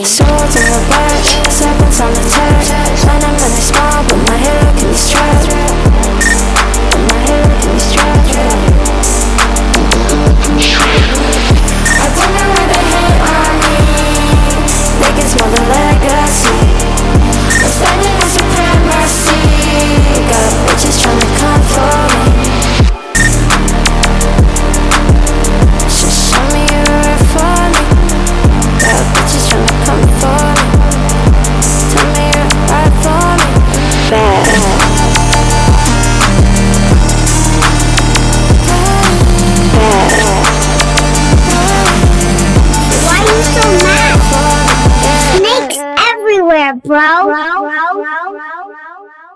Swords in the back, serpents on the tag. Venom in the small, but my hair can be strapped. But my hair can be strapped. I don't know why they hate on me. They can smell the legacy. Defending the supremacy. Got bitches tryna come for me. Just show me you're right for me. Got bitches tryna come for me. Tell me you're right for me. Bad. Why you so mad? Snakes everywhere, bro.